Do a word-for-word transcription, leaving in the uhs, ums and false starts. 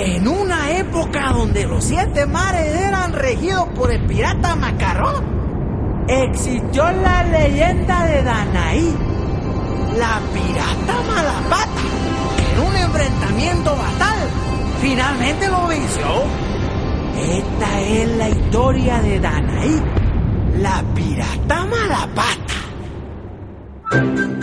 En una época donde los siete mares eran regidos por el pirata Macarrón, existió la leyenda de Danaí, la pirata Malapata, que en un enfrentamiento fatal finalmente lo venció. Esta es la historia de Danaí, la pirata Malapata.